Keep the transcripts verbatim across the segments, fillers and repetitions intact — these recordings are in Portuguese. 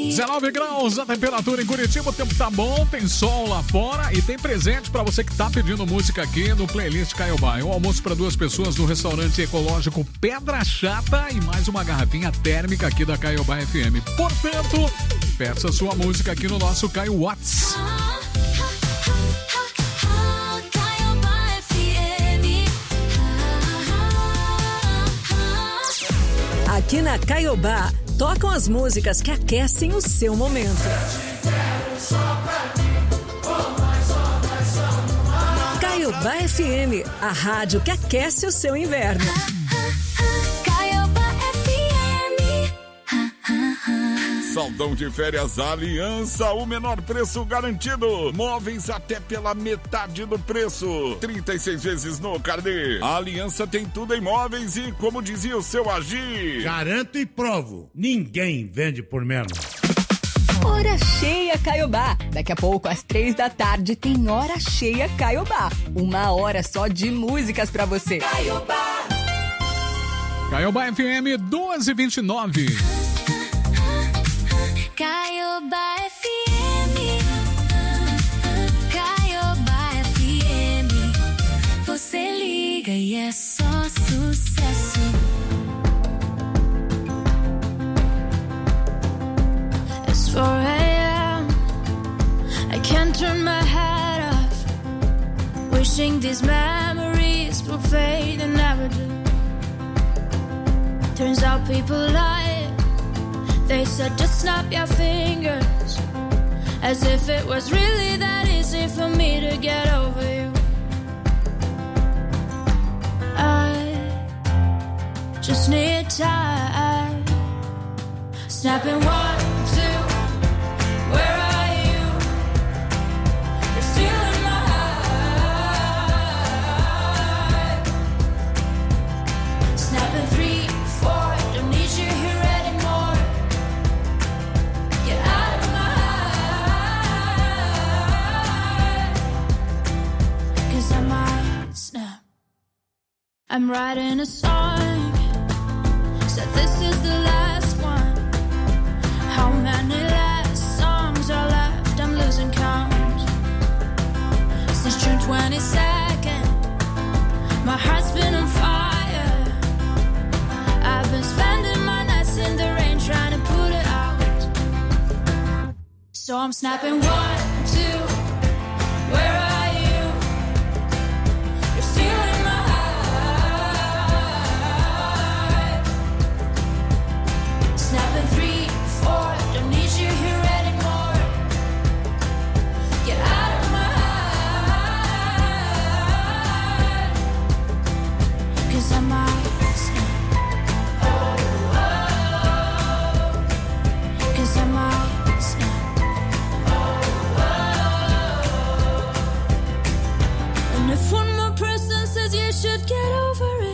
dezenove graus a temperatura em Curitiba, o tempo tá bom, tem sol lá fora e tem presente pra você que tá pedindo música aqui no playlist Caiobá. Um almoço pra duas pessoas no restaurante ecológico Pedra Chata e mais uma garrafinha térmica aqui da Caiobá F M. Portanto, peça sua música aqui no nosso Caio Watts. Aqui na Caiobá, tocam as músicas que aquecem o seu momento. Caiobá F M, a rádio que aquece o seu inverno. Caiobá F M. Saldão de férias Aliança, o menor preço garantido. Móveis até pela metade do preço. trinta e seis vezes no carnê. A Aliança tem tudo em móveis e, como dizia o seu Agir, garanto e provo, ninguém vende por menos. Hora cheia Caiobá. Daqui a pouco, às três da tarde, tem Hora Cheia Caiobá. Uma hora só de músicas pra você. Caiobá. Caiobá F M doze e vinte e nove. Caiobá F M. Caiobá F M. Você liga e é só sucesso. It's four a.m. I can't turn my head off. Wishing these memories will fade and never do. Turns out people lie. They said just snap your fingers, as if it was really that easy for me to get over you. I just need time. Snapping one, two, where are you? You're stealing my heart. Snapping three, four, don't need you here anymore. Get out of my heart. 'Cause I might snap. I'm writing a song, said this is the last one. How many last songs are left? I'm losing count. Since June twenty-second, my heart's been on fire. I've been spending my nights in the rain trying to put it out. So I'm snapping one, two, where are you? You're stealing my heart. Snapping three, four, don't need you here anymore. Get out of my heart. 'Cause I might snap. Oh, oh. 'Cause I might snap. Oh, oh. And if one more person says you should get over it,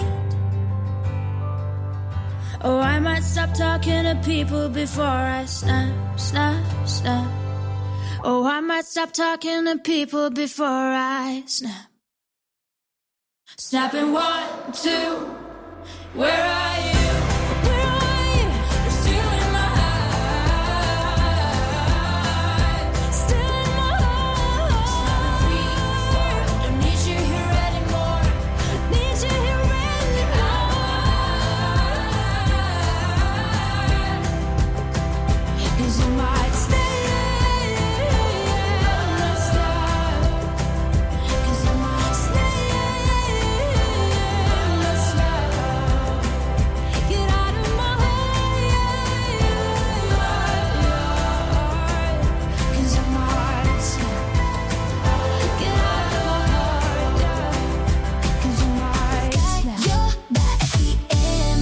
oh, I might stop talking to people before I snap, snap, snap. Oh, I might stop talking to people before I snap. Snapping one, two, where are you? Where are you? You're stealing my heart. Stealing my heart. Snapping three, four, don't need you here anymore. Need you here anymore. 'Cause you might stay. Let's stop. 'Cause you might stay. Let's stop. Get out of my heart. 'Cause you might stop. Get out of my heart. 'Cause you might snap. Caiobá F M.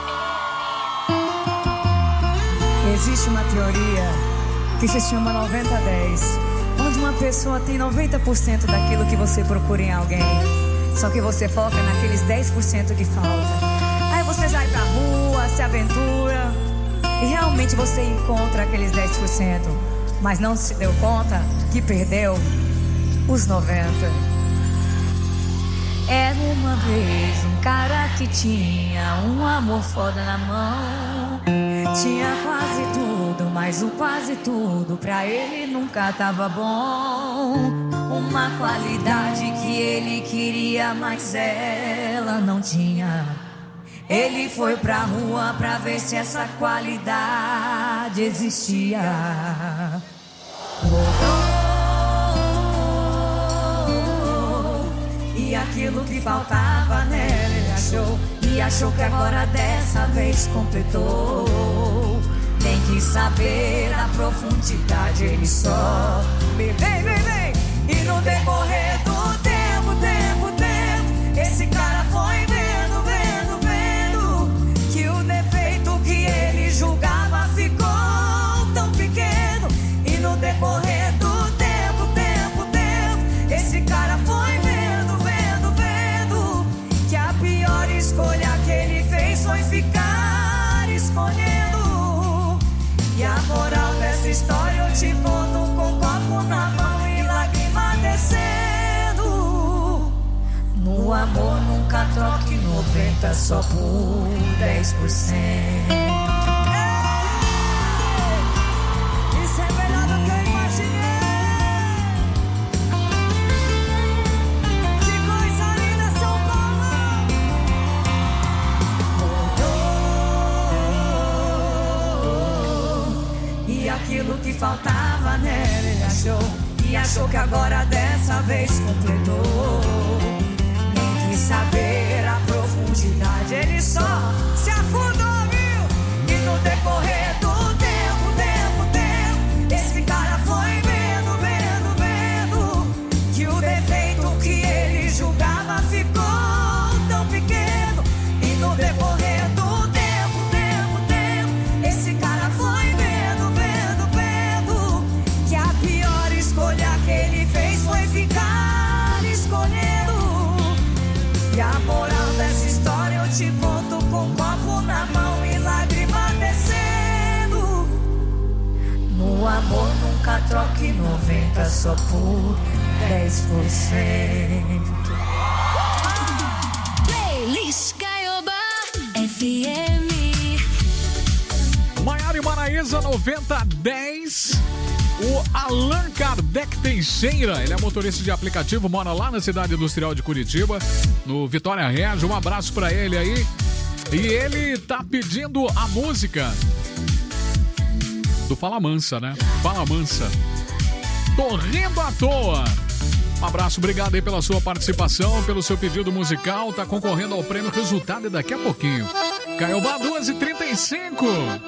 Existe uma teoria que se chama noventa a dez, onde uma pessoa tem noventa por cento daquilo que você procura em alguém, só que você foca naqueles dez por cento que falta. Aí você sai pra rua, se aventura e realmente você encontra aqueles dez por cento, mas não se deu conta que perdeu os noventa por cento. Era uma vez um cara que tinha um amor foda na mão, tinha quase tudo tudo, mas o quase tudo pra ele nunca tava bom. Uma qualidade que ele queria, mas ela não tinha. Ele foi pra rua pra ver se essa qualidade existia. Oh, oh, oh, e aquilo que faltava nela ele achou. E achou que agora dessa vez completou. Tem que saber a profundidade, ele só vem, vem, vem. E no decorrer do tempo, tempo, tempo, esse cara foi vendo, vendo, vendo que o defeito que ele julgava ficou tão pequeno. E no decorrer do tempo, tempo, tempo, esse cara foi vendo, vendo, vendo que a pior escolha que ele fez foi ficar escolhendo. E a moral dessa história eu te conto com copo na mão e lágrima descendo. No amor nunca troque noventa só por dez por cento. Isso é melhor do que eu imaginei. Que coisa linda, São Paulo. E aquilo que faltava nela ele achou. E achou que agora dessa vez completou. Nem quis saber a profundidade, ele só se afundou, viu? E no decorrer do tempo, tempo, tempo, esse cara foi vendo, vendo, vendo que o defeito que ele julgava ficou tão pequeno. E no decorrer do tempo, tempo, tempo, esse cara foi vendo, vendo, vendo que a pior escolha que ele fez foi ficar escolhendo. E a moral dessa história eu te conto com um copo na mão e lágrima descendo. No amor nunca troque noventa só por dez por cento. Playlist Caiobá F M. Maiara e Maraísa noventa dez. O Allan Kardec Teixeira, ele é motorista de aplicativo, mora lá na cidade industrial de Curitiba, no Vitória Regia. Um abraço pra ele aí. E ele tá pedindo a música do Fala Mansa, né? Fala Mansa. Tô rindo à toa. Um abraço, obrigado aí pela sua participação, pelo seu pedido musical. Tá concorrendo ao prêmio. Resultado é daqui a pouquinho. Caiobá duas e trinta e cinco.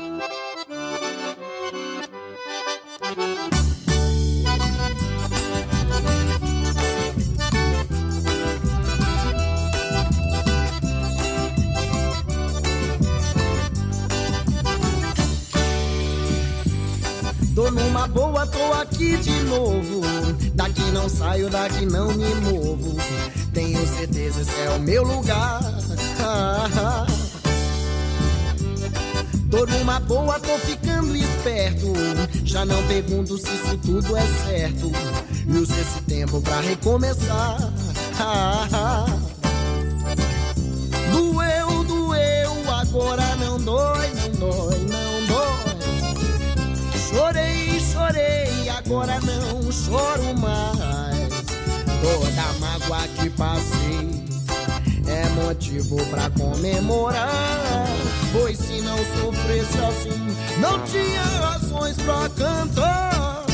Tô numa boa, tô aqui de novo. Daqui não saio, daqui não me movo. Tenho certeza esse é o meu lugar. Tô numa boa, tô ficando esperto. Já não pergunto se isso tudo é certo. E uso esse tempo pra recomeçar. Doeu, doeu, agora não dói, não dói, não dói. Chorei, chorei, agora não choro mais. Toda mágoa que passei é motivo pra comemorar. Pois se não sofresse assim, não tinha razões pra cantar.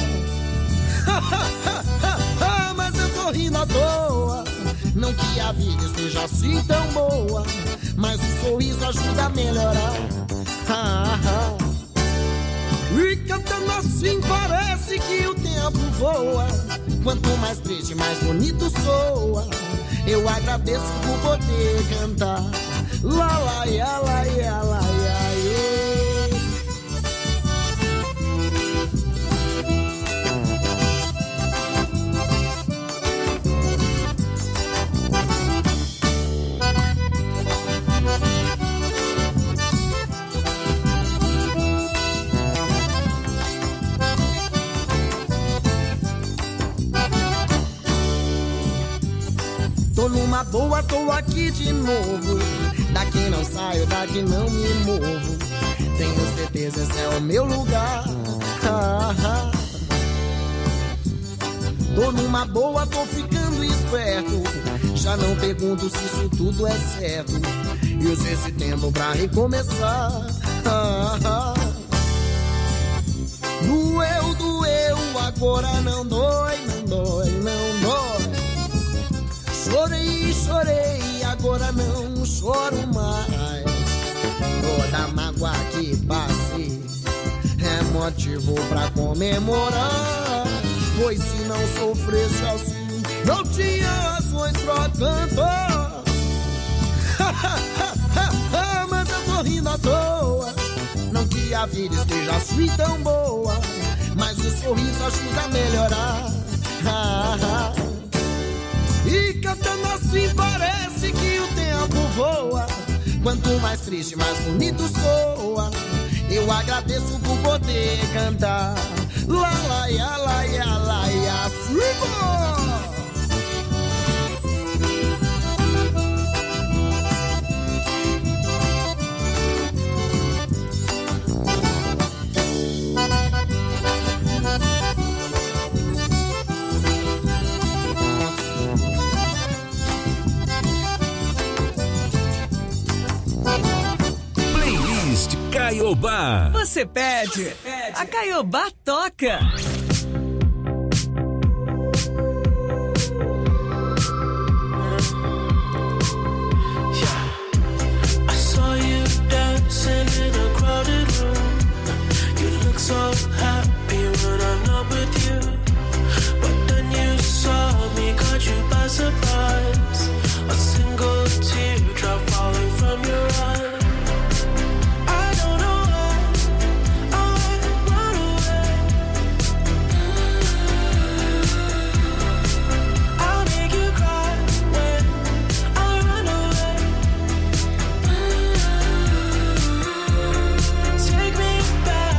Mas eu tô rindo à toa. Não que a vida esteja assim tão boa, mas o sorriso ajuda a melhorar. E cantando assim parece que o tempo voa. Quanto mais triste, mais bonito soa. Eu agradeço por poder cantar. Lá, lá, ia, lá, ia, lá, ia, ia. Tô numa boa, tô aqui de novo. Daqui não saio, daqui não me movo. Tenho certeza esse é o meu lugar. Ah, ah. Tô numa boa, tô ficando esperto. Já não pergunto se isso tudo é certo. E usei esse tempo pra recomeçar. Ah, ah. Doeu, doeu, agora não dói, não dói, não dói. Chorei, chorei, agora não choro mais. Toda mágoa que passei é motivo pra comemorar. Pois se não sofresse assim, não tinha razões pra cantar. Mas eu tô rindo à toa. Não que a vida esteja assim tão boa, mas o sorriso ajuda a melhorar. E cantando assim parece que o tempo voa. Quanto mais triste, mais bonito soa. Eu agradeço por poder cantar. Lá, lá, ya, lá, ya, lá, ya, Playlist Caiobá. Você pede, Você pede. A Caiobá toca. So happy when I'm not with you, but then you saw me, caught you by surprise. A single teardrop falling from your eye. I don't know why I run away. I'll make you cry when I run away. Take me back.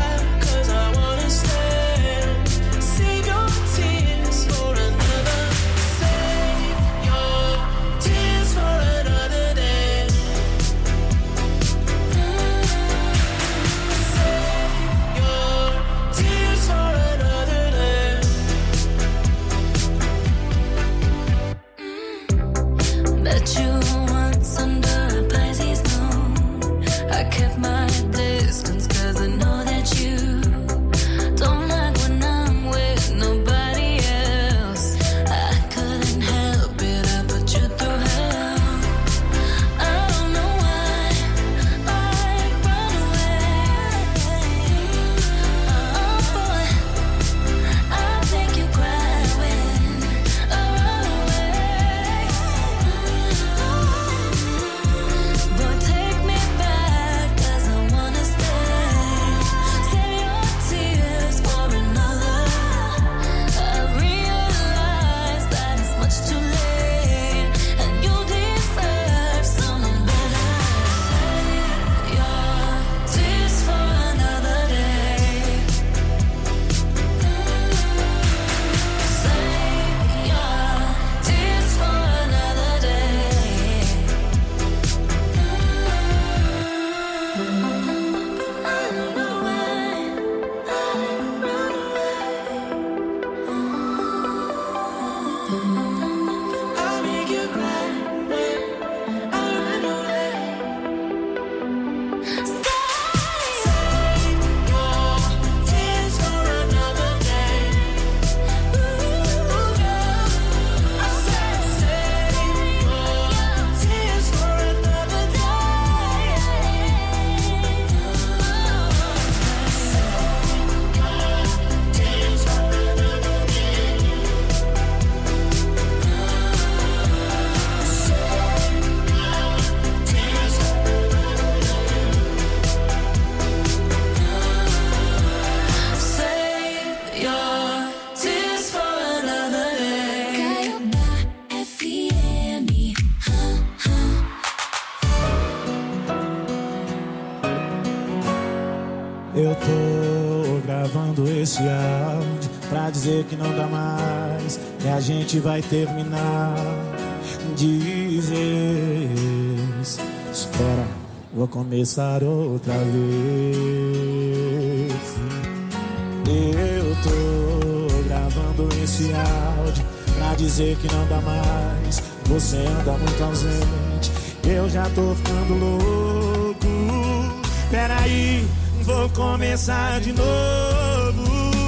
Eu tô gravando esse áudio pra dizer que não dá mais, e a gente vai terminar de vez. Espera, vou começar outra vez. Eu tô gravando esse áudio pra dizer que não dá mais. Você anda muito ausente, eu já tô ficando louco. Peraí, vou começar de novo.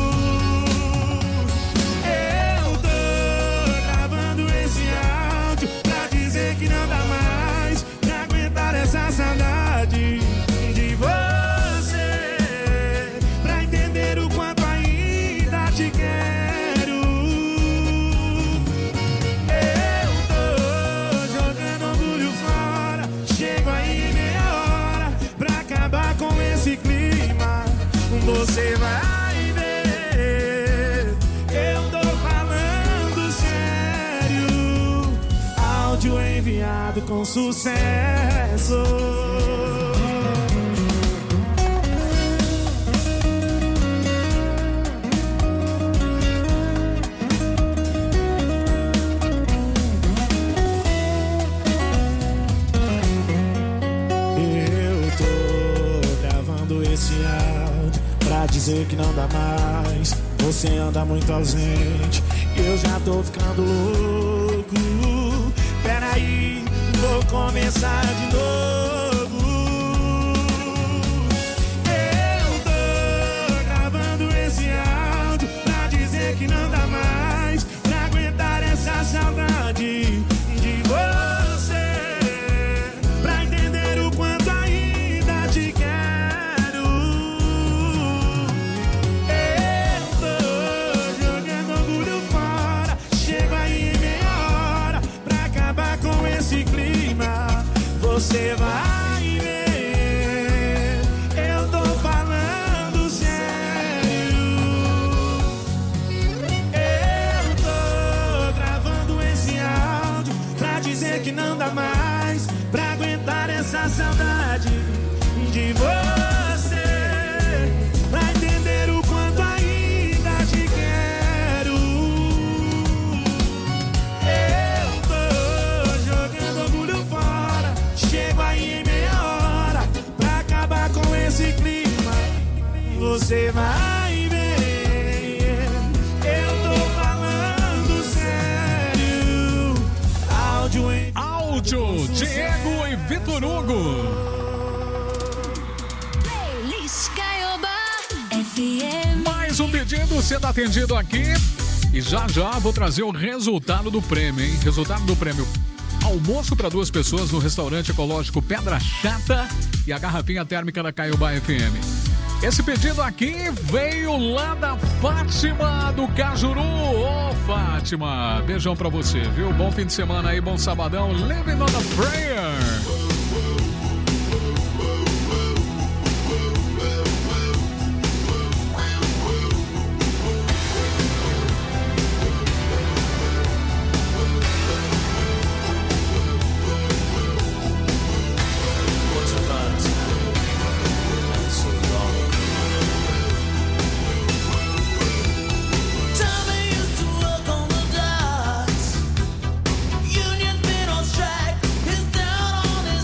Eu tô gravando esse áudio pra dizer que não dá mais pra aguentar essa saudade de você, pra entender o quanto ainda te quero. Eu tô jogando orgulho fora, chego aí em meia hora pra acabar com esse clima. Você vai ver, eu tô falando sério. Áudio enviado com sucesso. Eu tô gravando esse áudio pra dizer que não dá mais. Você anda muito ausente, eu já tô ficando louco. Peraí, vou começar de novo. Eu tô gravando esse áudio pra dizer que não dá mais pra aguentar essa saudade de você, pra entender o quanto ainda te quero. Eu tô jogando orgulho fora, chego aí em meia hora pra acabar com esse clima. Você vai ver, eu tô falando sério. Eu tô gravando esse áudio pra dizer que não dá mais pra aguentar essa saudade de você, pra entender o quanto ainda te quero. Eu tô jogando orgulho fora, chego aí em meia hora pra acabar com esse clima. Você vai ver, eu tô falando sério. Áudio em Áudio, Diego e Vitor Hugo. Mais um pedido sendo atendido aqui. E já já vou trazer o resultado do prêmio, hein? Resultado do prêmio: almoço para duas pessoas no restaurante ecológico Pedra Chata e a garrafinha térmica da Caiobá F M. Esse pedido aqui veio lá da Fátima do Cajuru. Ô, oh, Fátima, beijão pra você, viu? Bom fim de semana aí, bom sabadão. Living on a prayer. Union's been on strike, he's down on his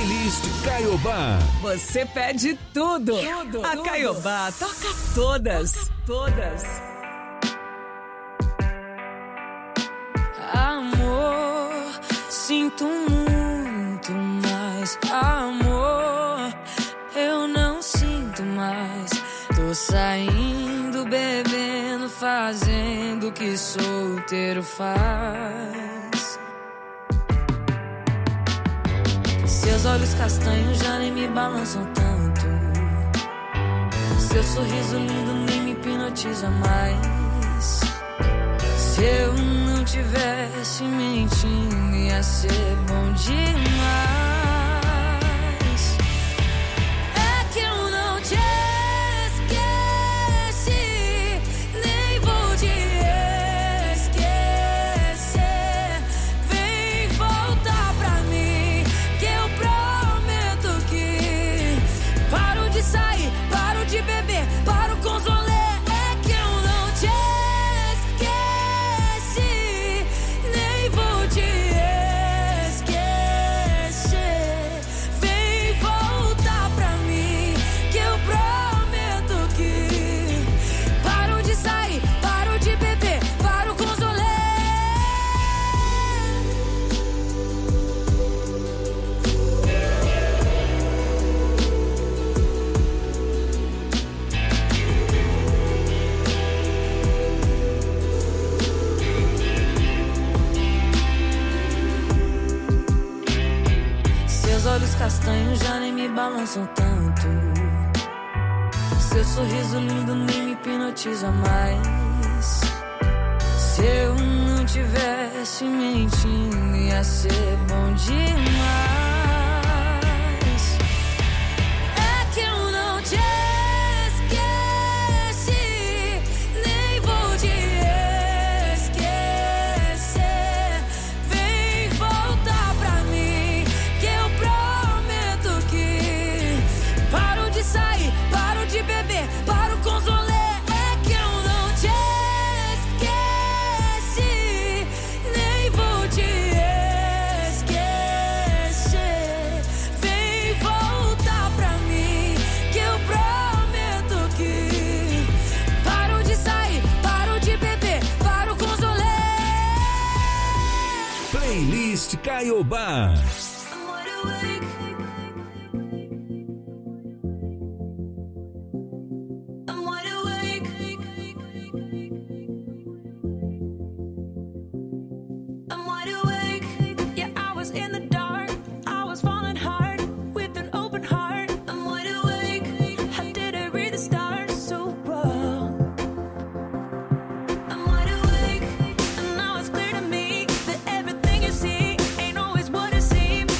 Playlist Caiobá. Você pede tudo. tudo a Caiobá toca todas. Todas. Amor, sinto muito mais. Amor, eu não sinto mais. Tô saindo, bebendo, fazendo o que solteiro faz. Seus olhos castanhos já nem me balançam tanto. Seu sorriso lindo nem me hipnotiza mais. Se eu não tivesse mentindo, ia ser bom demais. É que eu não te esqueci, nem vou te esquecer. Vem voltar pra mim, que eu prometo que paro de sair, paro de beber, paro com os rolê. É que eu não te esqueci, nem vou te esquecer. Vem voltar pra mim, que eu prometo que paro de sair, paro de beber, paro com os rolê. Seus olhos castanhos já nem me balançam tanto. Seu sorriso lindo nem me hipnotiza mais. Se eu não tivesse mentindo, ia ser bom demais. É que eu não te esqueci, nem vou te esquecer. Vem voltar pra mim, que eu prometo que paro de sair, paro de beber, paro com os rolê. É que eu não te esqueci, nem vou te esquecer. Vem voltar pra mim, que eu prometo que paro de sair, paro de beber, paro com os rolê. Playlist Caiobá. I'm wide awake. I'm wide awake. Yeah, I was in the dark. I was falling hard with an open heart. I'm wide awake. How did I read the stars so well? I'm wide awake. And now it's clear to me that everything you see ain't always what it seems.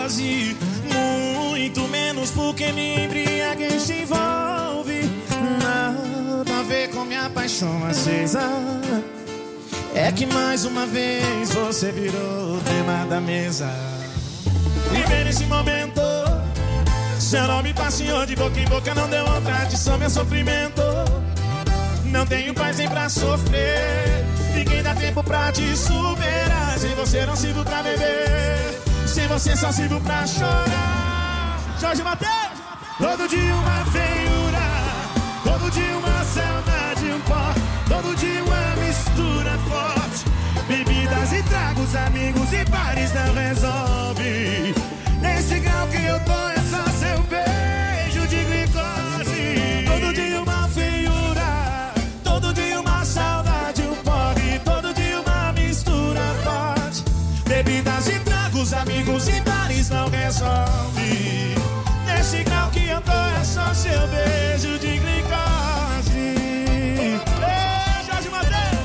glicose. Muito menos porque me embriaguei se envolve. Nada a ver com minha paixão acesa. É que mais uma vez você virou o tema da mesa. Viver nesse momento, seu nome passeou de boca em boca, não deu outra adição, meu sofrimento. Não tenho paz nem pra sofrer, ninguém dá tempo pra te superar. Sem você não sirvo pra beber, sem você só sirvo pra chorar. Jorge Mateus! Todo dia uma feiura, todo dia uma saudade, um pó, todo dia uma mistura forte. Bebidas e tragos, amigos e bares não resolve. Nesse grau que eu tô é só seu beijo de glicose. Todo dia uma feiura, todo dia uma saudade, um porre, todo dia uma mistura forte. Bebidas e tragos, amigos e bares não resolve. Nesse grau que eu tô é só seu beijo de glicose. Ei, Jorge Mateus!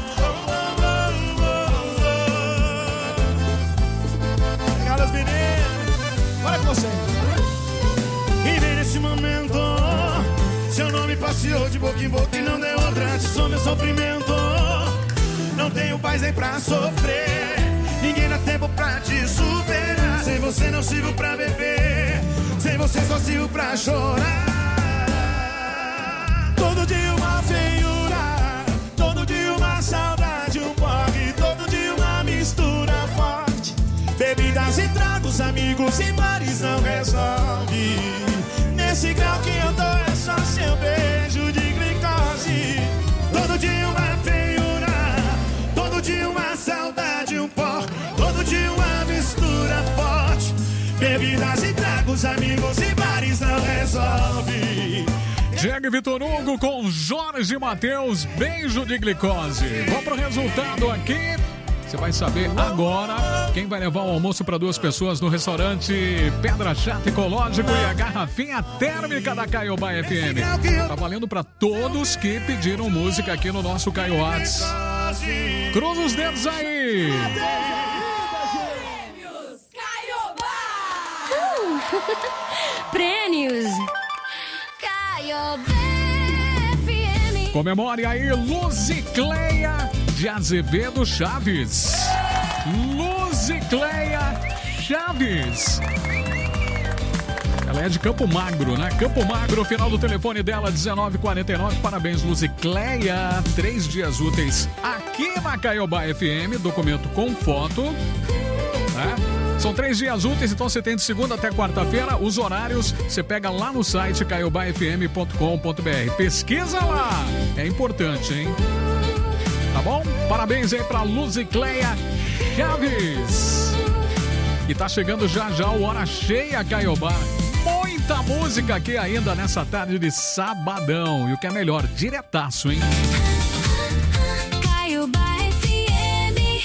Obrigado, meninos. Olha com você. E vem nesse momento, seu nome passeou de boca em boca e não deu outra adição, meu sofrimento. Não tenho paz nem pra sofrer, ninguém dá tempo pra te superar. Sem você não sirvo pra beber, sem você só sirvo pra chorar. Todo dia uma feiura, todo dia uma saudade, um porre, todo dia uma mistura forte. Bebidas e tragos, amigos e bares não resolve. Nesse grau que eu tô é só seu beijo de glicose. Todo dia uma feiura, todo dia uma saudade, um pó, todo dia uma mistura forte. Bebidas e tragos, amigos e bares não resolve. Diego Vitor Hugo com Jorge Mateus, beijo de glicose. Vamos pro resultado aqui. Você vai saber agora quem vai levar o almoço para duas pessoas no restaurante Pedra Chata Ecológico e a garrafinha térmica da Caiobá F M. Tá valendo para todos que pediram música aqui no nosso Caio Whats. Cruza os dedos aí! Prêmios Caiobá F M. Comemore aí Luzicleia de Azevedo Chaves. Luzicleia Chaves. Ela é de Campo Magro, né? Campo Magro, final do telefone dela, dezenove quarenta e nove. Parabéns, Luzicleia. Três dias úteis aqui na Caiobá F M. Documento com foto. Né? São três dias úteis, então você tem de segunda até quarta-feira. Os horários você pega lá no site caiobá f m ponto com ponto b r. Pesquisa lá. É importante, hein? Tá bom? Parabéns aí pra Luzicleia Chaves. E tá chegando já já o Hora Cheia Caiobá. Muita música aqui ainda nessa tarde de sabadão. E o que é melhor, diretaço, hein? Caiobá F M.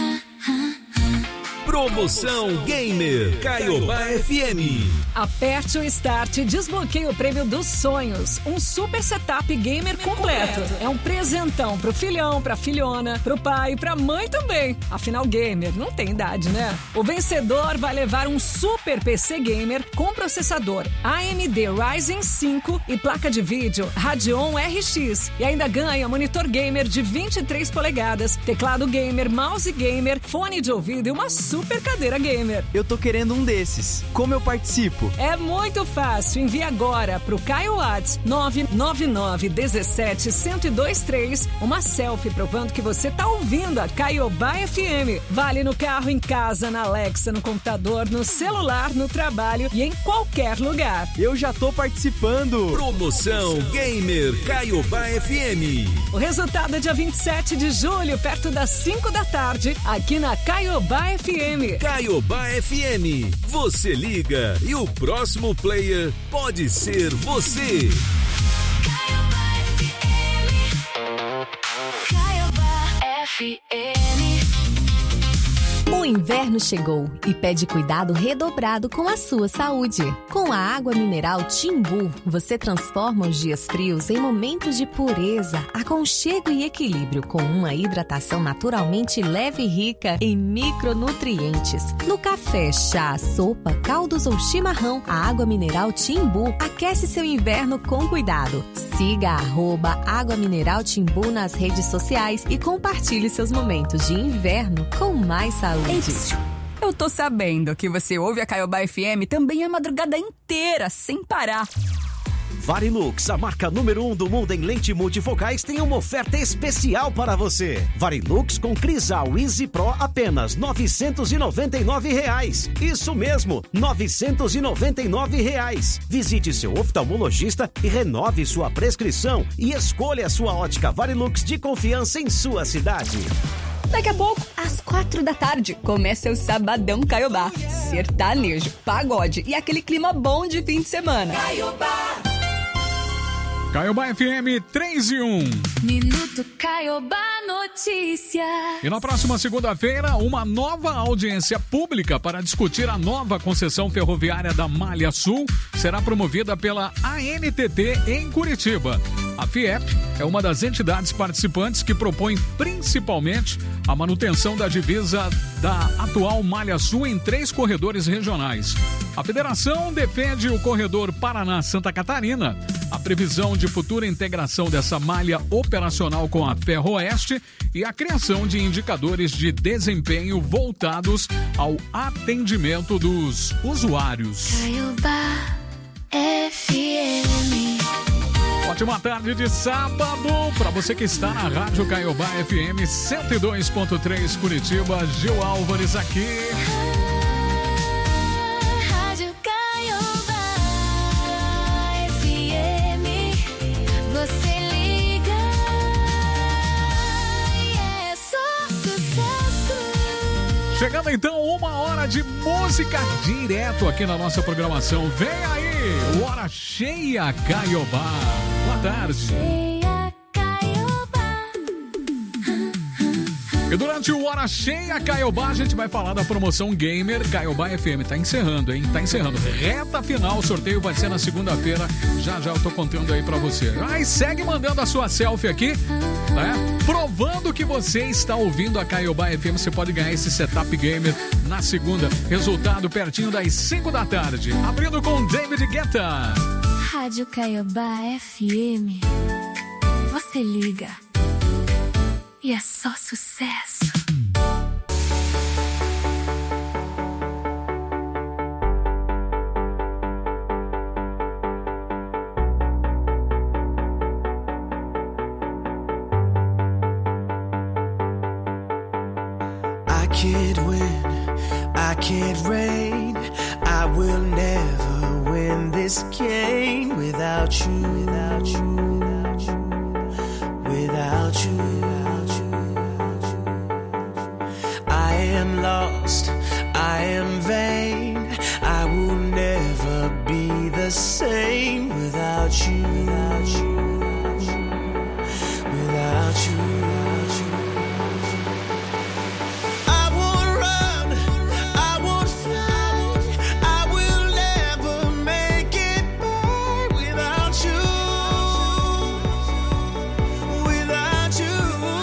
Promoção Gamer Caiobá F M. Aperte o Start e desbloqueie o prêmio dos sonhos. Um super setup gamer completo. É um presentão pro filhão, pra filhona, pro pai e pra mãe também. Afinal, gamer não tem idade, né? O vencedor vai levar um super P C gamer com processador A M D Ryzen cinco e placa de vídeo Radeon R X. E ainda ganha monitor gamer de vinte e três polegadas, teclado gamer, mouse gamer, fone de ouvido e uma super cadeira gamer. Eu tô querendo um desses. Como eu participo? É muito fácil. Envie agora pro Caio Whats nove nove nove um sete um zero dois três uma selfie provando que você tá ouvindo a Caiobá F M. Vale no carro, em casa, na Alexa, no computador, no celular, no trabalho e em qualquer lugar. Eu já tô participando. Promoção Gamer Caiobá F M. O resultado é dia vinte e sete de julho, perto das cinco da tarde, aqui na Caiobá F M. Caiobá F M. Você liga e o próximo player pode ser você. Caiobá F M. Caiobá F M. O inverno chegou e pede cuidado redobrado com a sua saúde. Com a água mineral Timbu, você transforma os dias frios em momentos de pureza, aconchego e equilíbrio com uma hidratação naturalmente leve e rica em micronutrientes. No café, chá, sopa, caldos ou chimarrão, a água mineral Timbu aquece seu inverno com cuidado. Siga a arroba Água Mineral Timbu nas redes sociais e compartilhe seus momentos de inverno com mais saúde. Ei, eu tô sabendo que você ouve a Caiobá F M também a madrugada inteira, sem parar. Varilux, a marca número um do mundo em lente multifocais, tem uma oferta especial para você. Varilux com Crisal Easy Pro apenas novecentos e noventa e nove reais. Isso mesmo, novecentos e noventa e nove reais. Visite seu oftalmologista e renove sua prescrição e escolha a sua ótica Varilux de confiança em sua cidade. Daqui a pouco, às quatro da tarde, começa o Sabadão Caiobá. Sertanejo, pagode e aquele clima bom de fim de semana. Caiobá. Caiobá F M três e um. Minuto Caiobá Notícias. E na próxima segunda-feira, uma nova audiência pública para discutir a nova concessão ferroviária da Malha Sul será promovida pela A N T T em Curitiba. A Fiep é uma das entidades participantes que propõe principalmente a manutenção da divisa da atual Malha Sul em três corredores regionais. A federação defende o corredor Paraná-Santa Catarina, a previsão de futura integração dessa malha operacional com a Ferroeste e a criação de indicadores de desempenho voltados ao atendimento dos usuários. Caiobá F M. Ótima tarde de sábado para você que está na Rádio Caiobá F M cento e dois ponto três Curitiba. Gil Álvares aqui. Rádio Caiobá F M. Você liga e é só sucesso. Chegando então uma hora de música direto aqui na nossa programação. Vem aí, Hora Cheia Caiobá. Boa tarde. E durante o Hora Cheia Caiobá, a gente vai falar da promoção Gamer Caiobá F M. Tá encerrando, hein? Tá encerrando. Reta final, o sorteio vai ser na segunda-feira. Já já eu tô contando aí pra você. Aí segue mandando a sua selfie aqui, né? Provando que você está ouvindo a Caiobá F M. Você pode ganhar esse setup gamer na segunda. Resultado pertinho das cinco da tarde. Abrindo com David Guetta. Rádio Caiobá F M. Você liga e é só sucesso. I can't win, I can't reign, I will never win this game without you, without you, without you, without you, without you. I am lost, I am vain, I will never be the same without you, without you, without you, without you, without you. I won't run, I won't fly, I will never make it by without you, without you.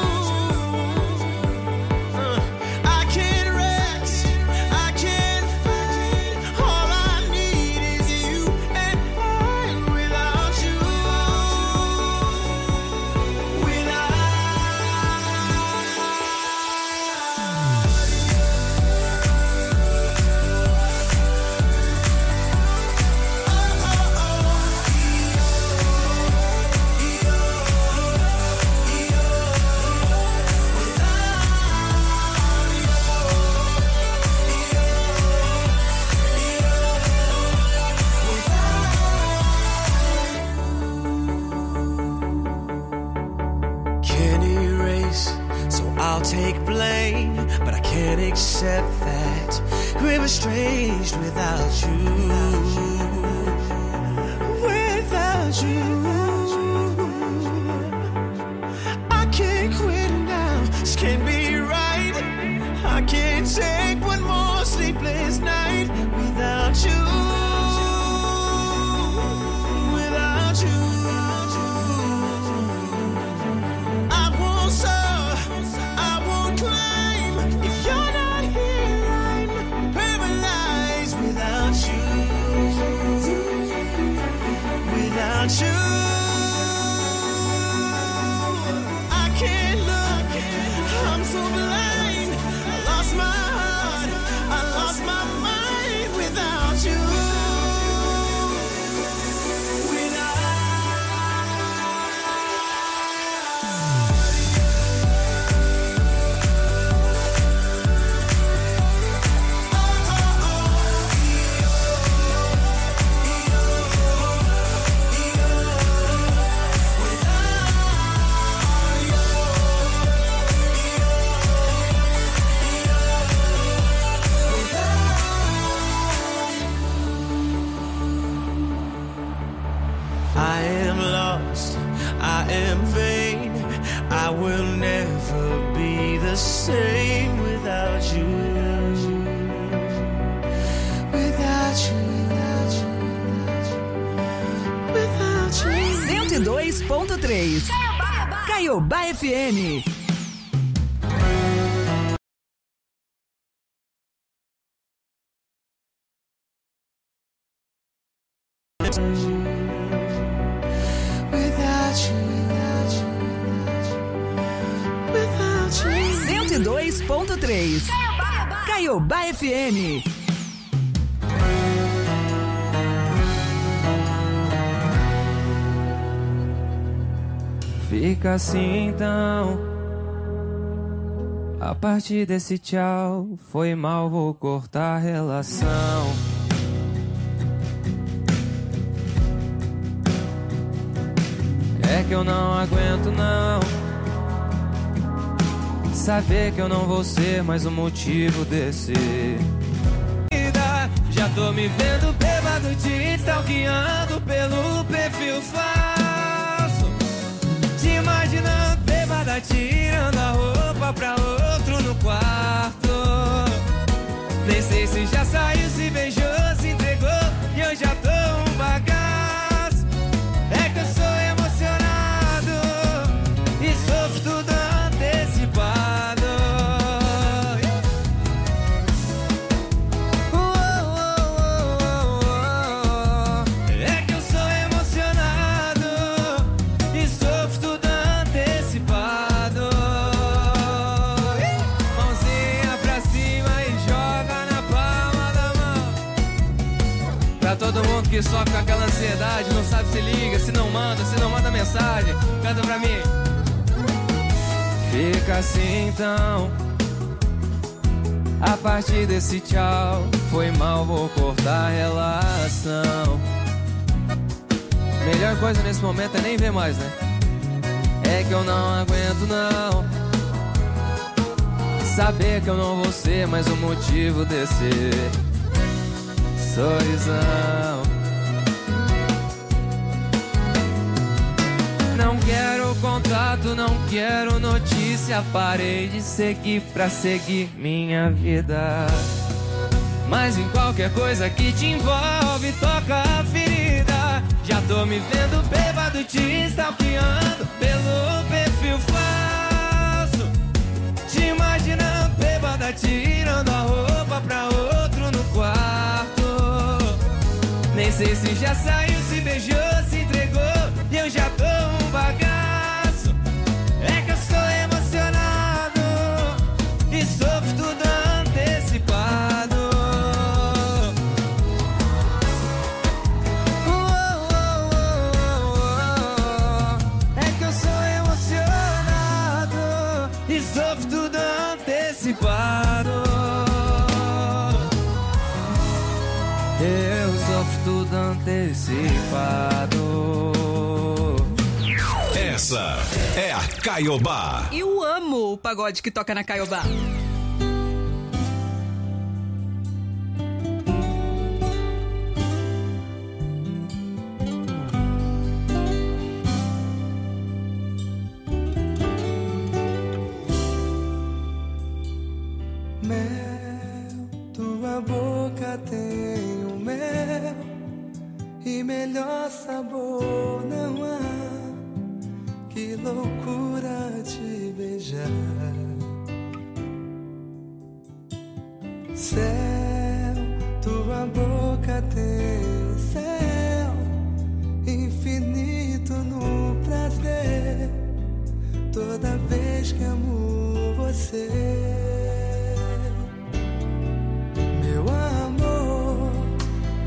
Uh, I can't rest, I can't fight, all I need is you and I without you, without. Can't erase, so I'll take blame, but I can't accept that we're estranged without you, without you. I can't quit now, this can't be right. I can't take without you. I can't look, I'm so blind. I lost my heart, I lost my mind without you. I am lost, I am vain. I will never be the same without you. Without you, without you, without you. cento e dois ponto três Caiobá F M. cento e dois ponto três Caiobá F M. Fica assim então. A partir desse tchau, foi mal, vou cortar a relação. É que eu não aguento não saber que eu não vou ser mais o motivo desse. Já tô me vendo bêbado, te stalkeando pelo perfil falso. Te imaginando bêbada, tirando a roupa pra outro no quarto. Nem sei se já saiu, se beijou, se entregou e eu já tô um bagaço. É que eu sou emocionado e sofro tudo antecipado. Oh, oh, oh, oh. É que eu sou emocionado e sofro tudo antecipado. Mãozinha pra cima e joga na palma da mão. Pra todo mundo que sofre com aquela ansiedade, não sabe se liga, se não manda, se não manda mensagem, canta pra mim. Fica assim então. A partir desse tchau, foi mal, vou cortar a relação. Melhor coisa nesse momento é nem ver mais, né? É que eu não aguento não saber que eu não vou ser mais o motivo desse sorrisão. Não quero contato, não quero notícia. Parei de seguir pra seguir minha vida. Mas em qualquer coisa que te envolve, toca a ferida. Já tô me vendo bêbado, te stalkeando pelo perfil falso. Te imaginando bêbada, tirando a roupa pra outro no quarto. Nem sei se já saiu, se beijou, se entregou e eu já tô um bagaço. É que eu sou emocionado e sofro tudo antecipado. Oh, oh, oh, oh. É que eu sou emocionado e sofro tudo antecipado. Eu sofro tudo antecipado. Essa é a Caiobá. Eu amo o pagode que toca na Caiobá. Mel, tua boca tem o mel e melhor sabor não há. Que loucura te beijar. Céu, tua boca tem o céu infinito.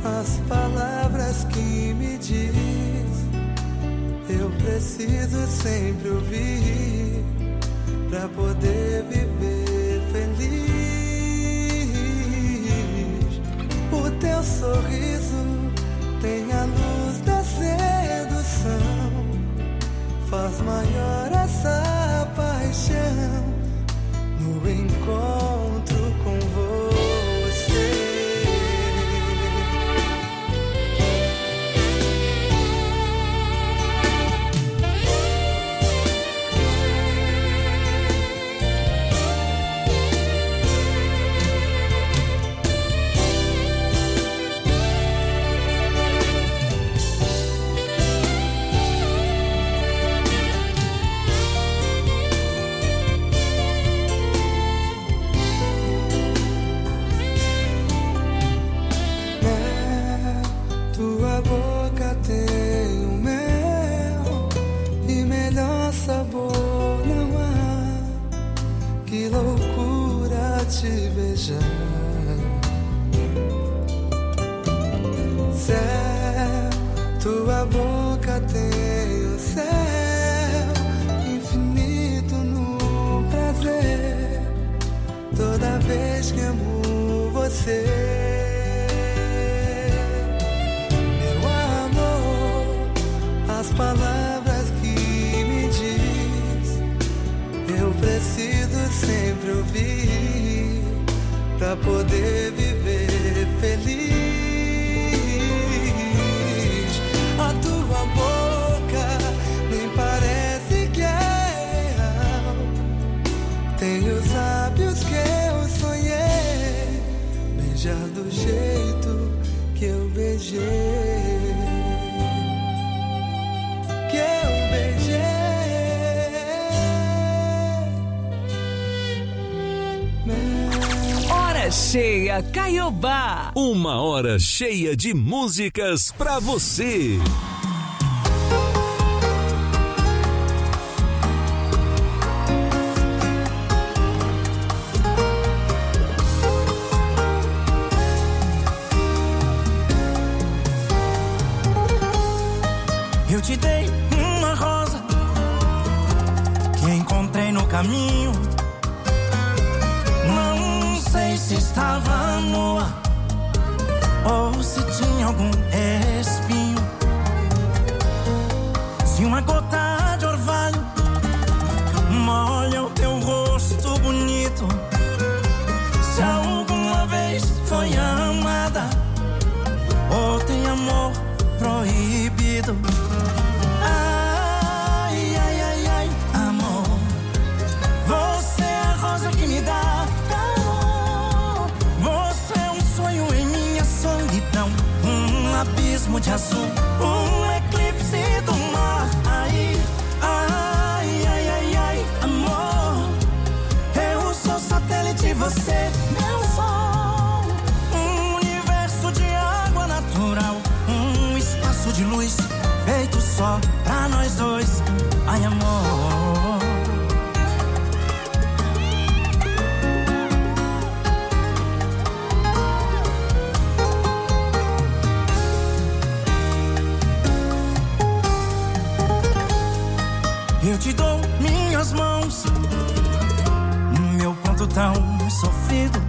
as palavras que me diz, eu preciso sempre ouvir pra poder viver feliz. O teu sorriso tem a luz da sedução, faz maior essa paixão no encontro com você. Te beijar, céu, tua boca tem o céu infinito no prazer, toda vez que amo você, meu amor, as palavras que me diz, eu preciso sempre ouvir pra poder viver feliz. A tua boca nem parece que é real, tem os lábios que eu sonhei, beijar do jeito que eu beijei, que eu beijei. Hora cheia Caiobá. Uma hora cheia de músicas pra você. Eu te dei uma rosa que encontrei no caminho. Não sei se estava nua ou se tinha algum espinho. Se uma gota de orvalho molha o teu rosto bonito, se alguma vez foi amada ou tem amor proibido. Ai, ai, ai, ai, amor, você é a rosa que me dá calor. Você é um sonho em minha solidão, um abismo de azul, um eclipse do mar. Ai, ai, ai, ai, ai, amor, eu sou satélite, você meu sol. Um universo de água natural, um espaço de luz feito só pra nós dois. Ai, amor, eu te dou minhas mãos, meu ponto tão sofrido,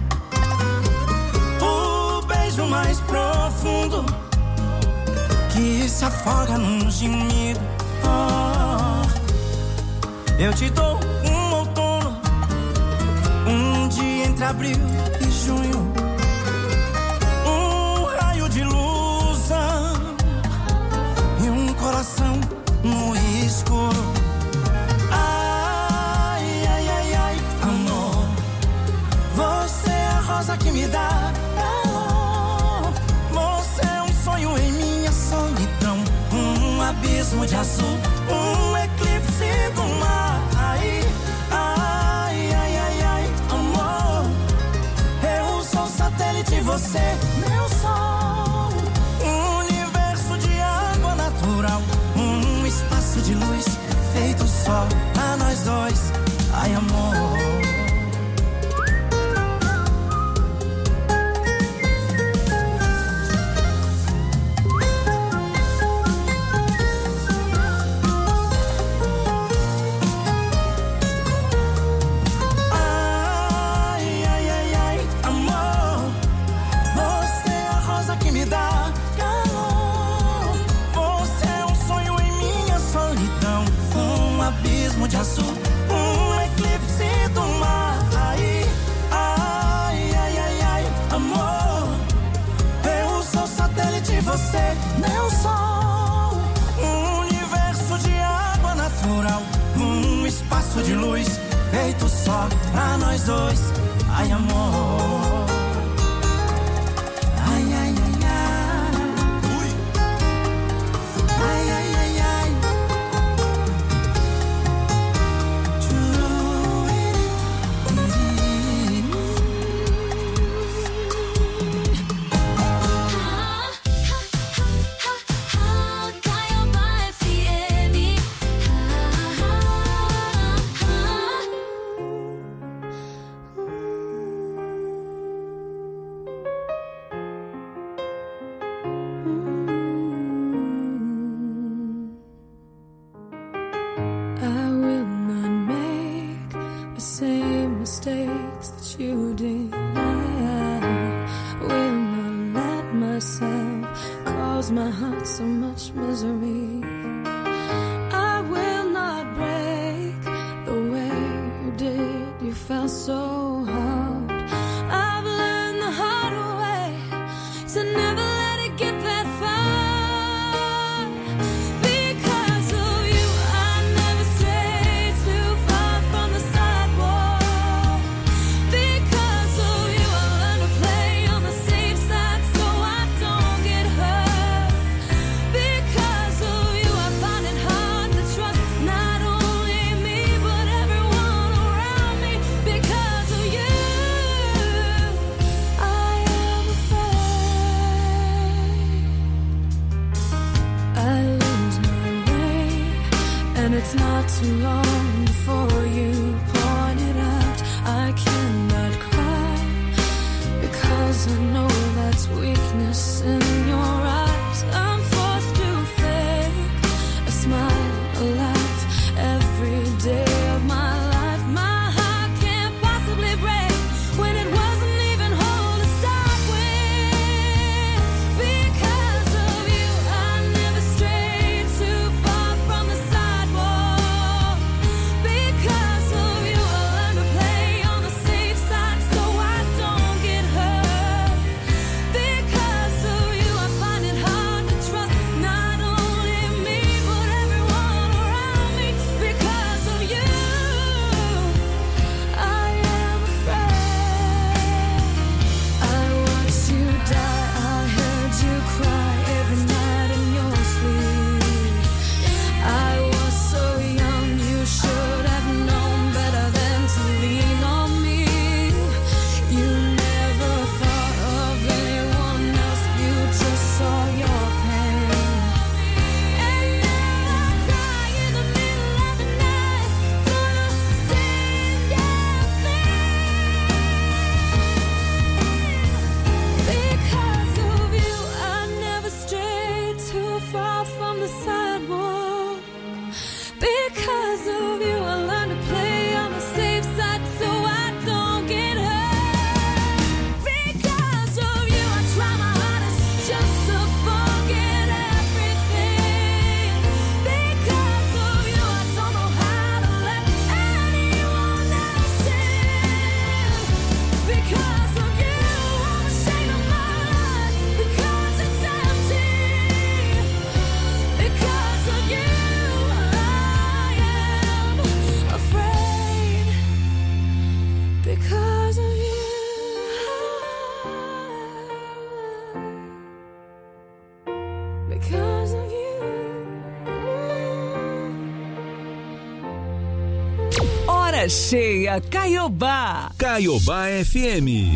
o beijo mais profundo que se afoga num gemido. Oh, eu te dou um outono, um dia entre abril e junho, um raio de luz e um coração no escuro. Ai, ai, ai, ai, amor, você é a rosa que me dá calor. Você é um sonho em minha solidão, um abismo de azul, um eclipse do mar. Ai, ai, ai, ai, ai, amor, eu sou satélite, você meu sol. Um universo de água natural, um espaço de luz feito só pra nós dois. Ai, amor, mesmo de azul, um eclipse do mar. Ai, ai, ai, ai, ai, amor, eu sou satélite, você meu sol, um universo de água natural, um espaço de luz feito só pra nós dois. Ai, amor. Ai, ai, ai, ai. Ui. Ai, ai, ai, ai. I will not make the same mistakes that you did. I will not let myself cause my heart so much misery. I will not break the way you did. You felt so hard. I've learned the hard way to never let it get that far. It's not too long before you point it out. I cannot cry because I know that's weakness in your eyes. I'm forced to fake a smile, a laugh every day of my life. My heart can't possibly break when it wasn't even whole to start with. Because of you, I never strayed too far from the sidewalk. Because of you, I learned to play on the safe side so I don't get hurt. Because of you, I find it hard to trust not only me but everyone around me. Because of you, I am afraid. I watched you die, I heard you cry every night in your sleep. I was so young, you should have known better than to lean on me. You never thought of anyone else, you just saw your pain. And now I cry in the middle of the night for the same damn thing. Because of you, I never strayed too far from the sidewalk. Because of you, I learned to play on the safe side so I don't get hurt. Because of you, I try my hardest just to forget everything. Because of you, I don't know how to let anyone else in. Because of you, I'm ashamed of my life because it's empty. Because of you, I am afraid. Because of you. Because of you. Hora cheia, Caiobá. Caiobá F M.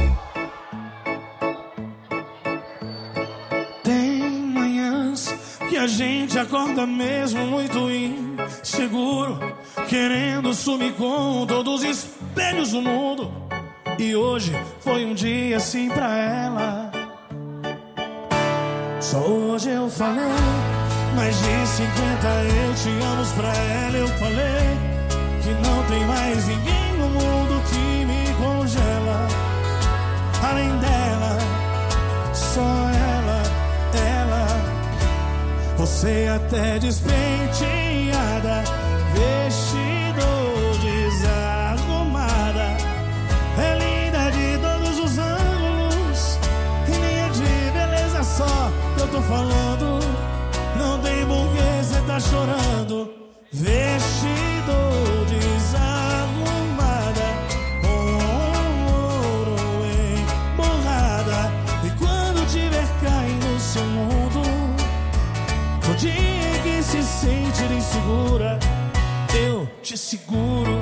Tem manhãs que a gente acorda mesmo muito inseguro, querendo sumir com todos os espelhos do mundo. E hoje foi um dia assim pra ela. Só hoje eu falei mais de cinquenta eu te amo pra ela. Eu falei que não tem mais ninguém no mundo que me congela. Além dela, só ela, ela. Você até despenteada, vestida desarrumada. É linda de todos os ângulos, e nem é de beleza só que eu tô falando. Não tem porquê cê tá chorando. Vestido desarrumada, com ouro emborrada. E quando tiver caindo no seu mundo, no dia que se sentir insegura, eu te seguro.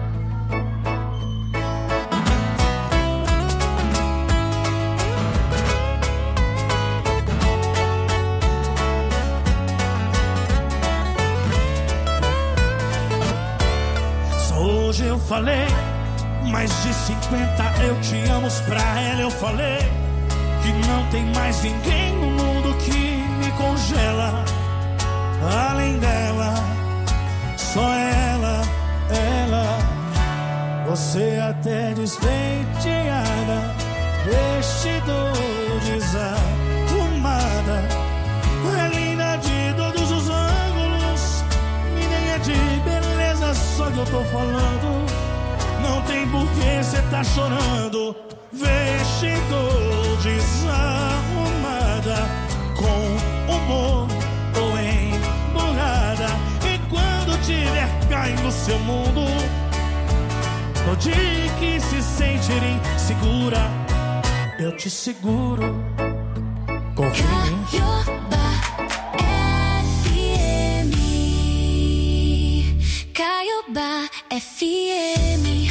Hoje eu falei mais de cinquenta eu te amo pra ela. Eu falei que não tem mais ninguém no mundo que me congela. Além dela, só ela, ela. Você até despenteada, vestido desarrumada. É linda de todos os ângulos, e nem é de beleza só que eu tô falando. Não tem porquê cê tá chorando. Vestido desarrumada, com humor ou emburrada. E quando tiver caindo no seu mundo, no dia que se sentir insegura, eu te seguro. Confia em mim. Caiobá F M,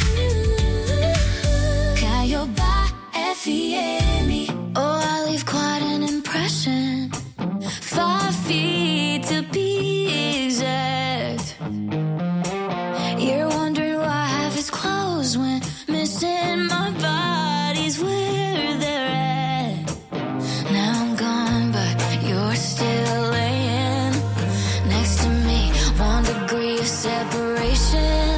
Caiobá F M. Oh, I leave quite an impression. Five feet to be exact. You're wondering why I have his clothes when missing my body's where they're at. Now I'm gone, but you're still laying next to me. One degree of separation.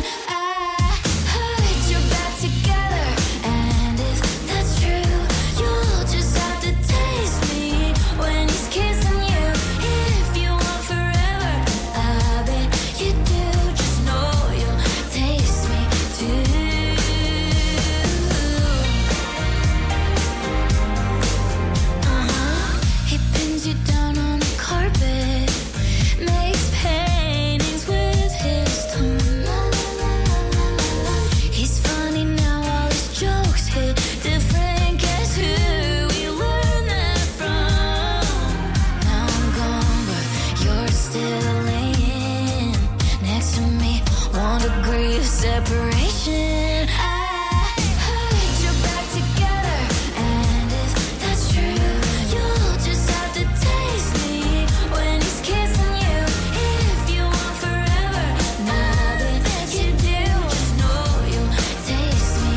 Separation. I heard you're back together, and if that's true, you'll just have to taste me when he's kissing you. If you want forever, now that you do, just know you'll taste me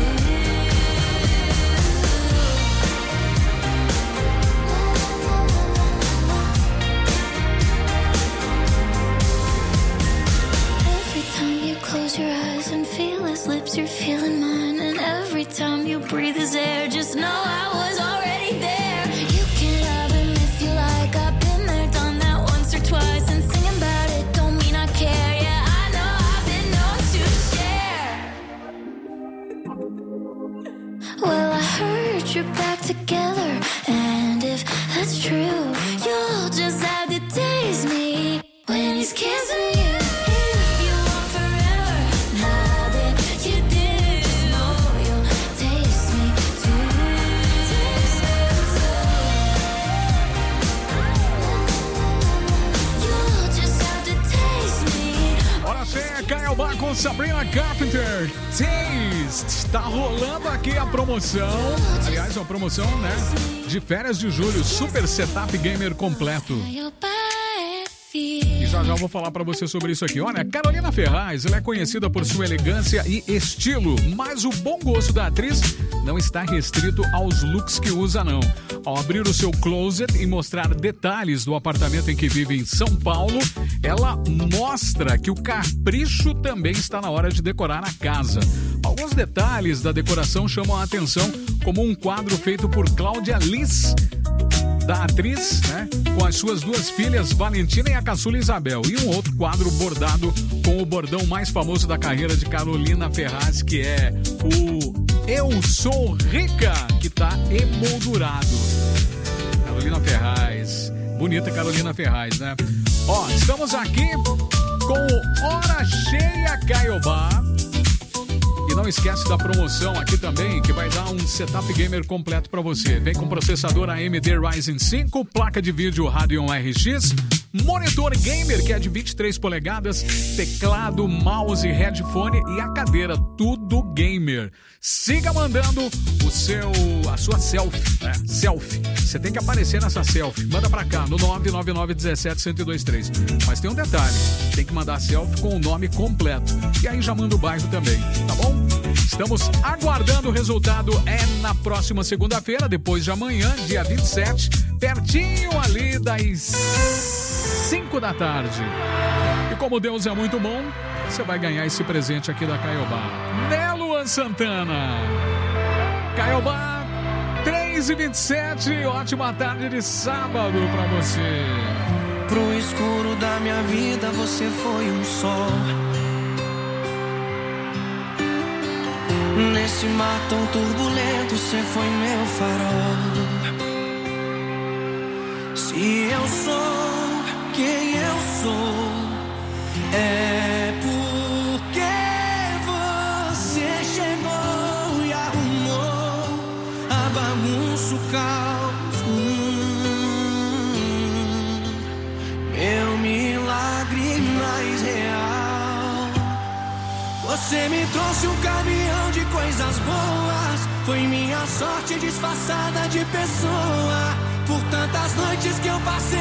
Every time you close your eyes and feel his lips, you're feeling mine. And every time you breathe his air, just know I was already there. You can love him if you like. I've been there, done that once or twice. And singing about it don't mean I care. Yeah, I know I've been known to share. Well, I heard you're back together, and if that's true, you'll just have to taste me when he's kissing you. Caiobá com Sabrina Carpenter. Taste. Tá rolando aqui a promoção. Aliás, uma promoção, né? De férias de julho. Super setup gamer completo. E já já eu vou falar pra você sobre isso aqui. Olha, Carolina Ferraz, ela é conhecida por sua elegância e estilo, mas o bom gosto da atriz não está restrito aos looks que usa, não. Ao abrir o seu closet e mostrar detalhes do apartamento em que vive em São Paulo, ela mostra que o capricho também está na hora de decorar a casa. Alguns detalhes da decoração chamam a atenção, como um quadro feito por Cláudia Liz, da atriz, né? Com as suas duas filhas, Valentina e a caçula Isabel. E um outro quadro bordado com o bordão mais famoso da carreira de Carolina Ferraz, que é o Eu Sou Rica, que tá emoldurado. Carolina Ferraz. Bonita Carolina Ferraz, né? Ó, estamos aqui com Hora Cheia Caiobá. E não esquece da promoção aqui também, que vai dar um setup gamer completo para você. Vem com processador A M D Ryzen cinco, placa de vídeo Radeon R X, monitor gamer, que é de vinte e três polegadas, teclado, mouse, headphone e a cadeira, tudo gamer. Siga mandando o seu, a sua selfie, né? Selfie. Você tem que aparecer nessa selfie. Manda pra cá, no nove nove nove um sete um zero dois três. Mas tem um detalhe, tem que mandar selfie com o nome completo. E aí já manda o bairro também, tá bom? Estamos aguardando o resultado, é na próxima segunda-feira, depois de amanhã, dia vinte e sete, pertinho ali das cinco da tarde. E como Deus é muito bom, você vai ganhar esse presente aqui da Caiobá. Né, Luan Santana? Caiobá, três e vinte e sete, ótima tarde de sábado pra você. Pro escuro da minha vida você foi um sol. Nesse mar tão turbulento você foi meu farol. Se eu sou quem eu sou, é porque você chegou e arrumou a bagunça, o caos. Hum, meu milagre mais real. Você me trouxe um caminhão de coisas boas. Foi minha sorte disfarçada de pessoa. Por tantas noites que eu passei